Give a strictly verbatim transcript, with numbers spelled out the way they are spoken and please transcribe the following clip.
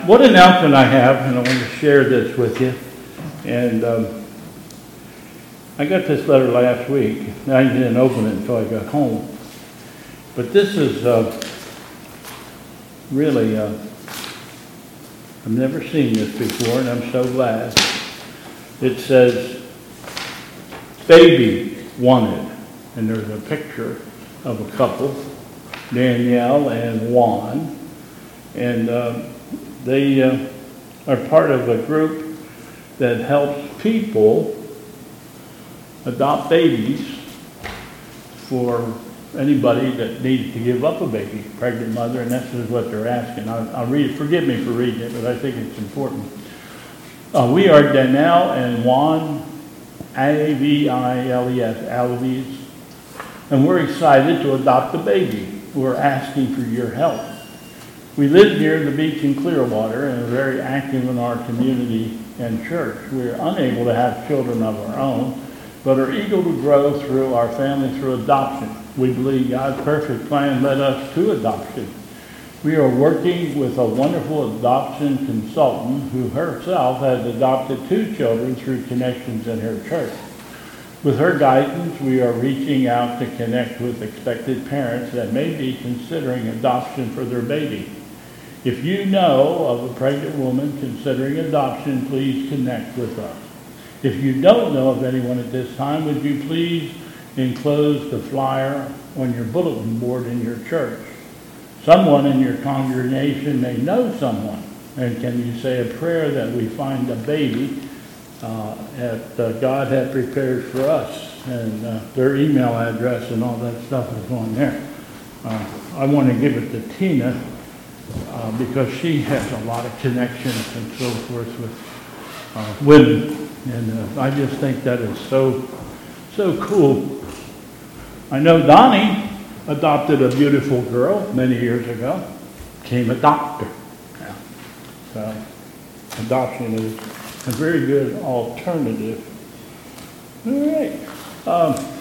What announcement I have, and I want to share this with you. And um, I got this letter last week. I didn't open it until I got home. But this is uh, really, uh, I've never seen this before, and I'm so glad. It says, baby wanted. And there's a picture of a couple, Danielle and Juan. And uh, they uh, are part of a group that helps people adopt babies for anybody that needs to give up a baby, pregnant mother, and this is what they're asking. I'll, I'll read it. Forgive me for reading it, but I think it's important. Uh, we are Danielle and Juan, A V I L E S, Alves, and we're excited to adopt a baby. We're asking for your help. We live near the beach in Clearwater and are very active in our community and church. We're unable to have children of our own, but are eager to grow through our family through adoption. We believe God's perfect plan led us to adoption. We are working with a wonderful adoption consultant who herself has adopted two children through connections in her church. With her guidance, we are reaching out to connect with expected parents that may be considering adoption for their baby. If you know of a pregnant woman considering adoption, please connect with us. If you don't know of anyone at this time, would you please enclose the flyer on your bulletin board in your church? Someone in your congregation may know someone. And can you say a prayer that we find a baby uh, that uh, God had prepared for us? And uh, their email address and all that stuff is on there. Uh, I want to give it to Tina uh, because she has a lot of connections and so forth with uh, women. And uh, I just think that is so, so cool. I know Donnie adopted a beautiful girl many years ago, became a doctor. Yeah. So adoption is a very good alternative. All right. Um,